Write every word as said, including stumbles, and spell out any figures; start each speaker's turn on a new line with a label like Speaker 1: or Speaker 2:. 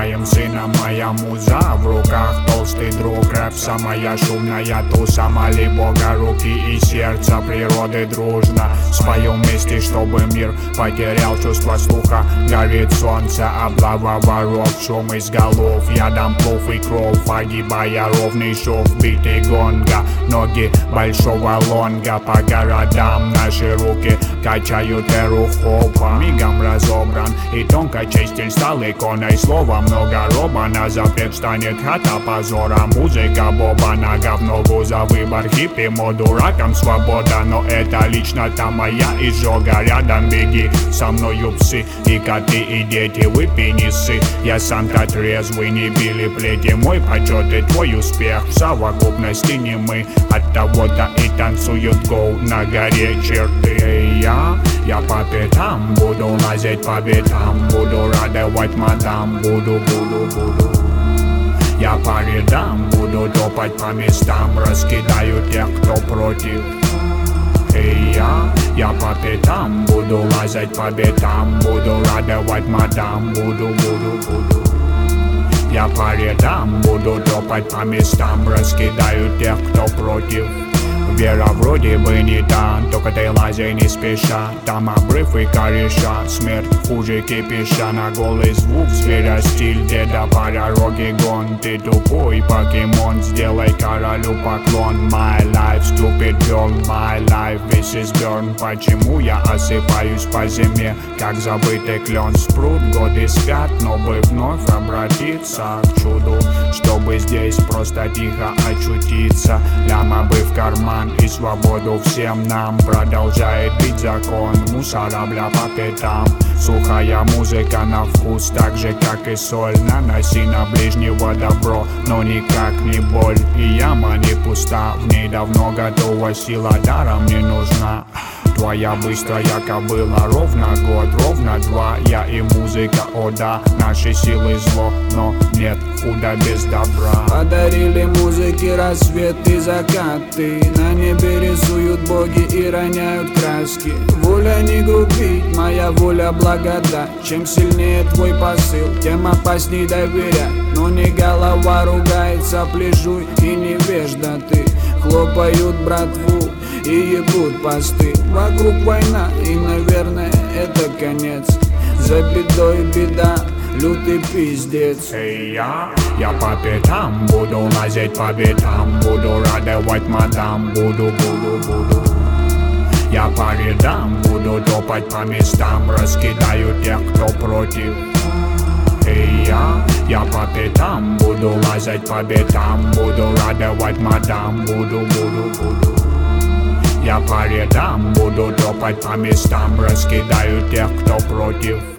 Speaker 1: моим сыном моя муза. В руках толстый друг, рэп самая шумная туса. Моли Бога руки и сердца природы дружно. Споем вместе, чтобы мир потерял чувство слуха. Горит солнце, облава воров, шум из голов. Я дам плов и кровь, погибая ровный шов. Биты гонга, ноги большого лонга. По городам наши руки качают эру хопа. Мигом разобран и тонко чистиль стал иконой. Слова много роба, на запрет станет хата позора. Музыка боба, на говно за выбор. Хиппи моду раком свобода, но это лично-то моя изжога. Рядом беги, со мною псы и коты и дети. Выпей не ссы, я сам-то трезвый, не били плети. Мой почет и твой успех в совокупности не мы. От того-то и танцуют гоу на горе черты. Эй, я, я по пятам буду лазить по битам. Буду радовать мадам, буду, буду, буду. Я по рядам буду топать по местам. Раскидаю тех, кто против. Эй, я, я по пятам буду лазать по битам. Буду радовать мадам, буду, буду, буду. Я по рядам буду топать по местам. Раскидаю тех, кто против. Вера вроде бы не та, только ты лазай не спеша. Там обрыв и кореша, смерть хуже кипиша. На голый звук зверя стиль деда по дороге гон. Ты тупой покемон, сделай королю поклон. My life stupid girl, my life this is burn. Почему я осыпаюсь по зиме, как забытый клен? Спрут, годы спят, но бы вновь обратиться к чуду, чтобы здесь просто тихо очутиться. Ляма бы в карман и свободу всем нам. Продолжает бить закон, мусора бля по пятам. Сухая музыка на вкус, так же как и соль. Наноси на ближнего добро, но никак не боль. И яма не пуста, в ней давно готова сила, даром не нужна. Твоя быстрая кобыла, ровно год, ровно два. Я и музыка, о да, наши силы зло, но нет худа без добра.
Speaker 2: Подарили музыке рассвет и закаты. На небе рисуют боги и роняют краски. Воля не грубить, моя воля благодать. Чем сильнее твой посыл, тем опасней доверять. Но не голова ругается, плежуй и невежда ты. Хлопают братву и ебут посты. Вокруг война и, наверное, это конец. За бедой беда, лютый пиздец.
Speaker 1: Эй, я, я по пятам буду лазить по битам. Буду радовать мадам, буду, буду, буду. Я по рядам буду топать по местам. Раскидаю тех, кто против. Эй, я, я по пятам буду лазать по битам. Буду радовать мадам, буду, буду, буду. Я по рядам буду топать по местам. Раскидаю тех, кто против.